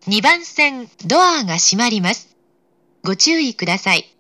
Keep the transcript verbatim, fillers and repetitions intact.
にばん線ドアが閉まります。ご注意ください。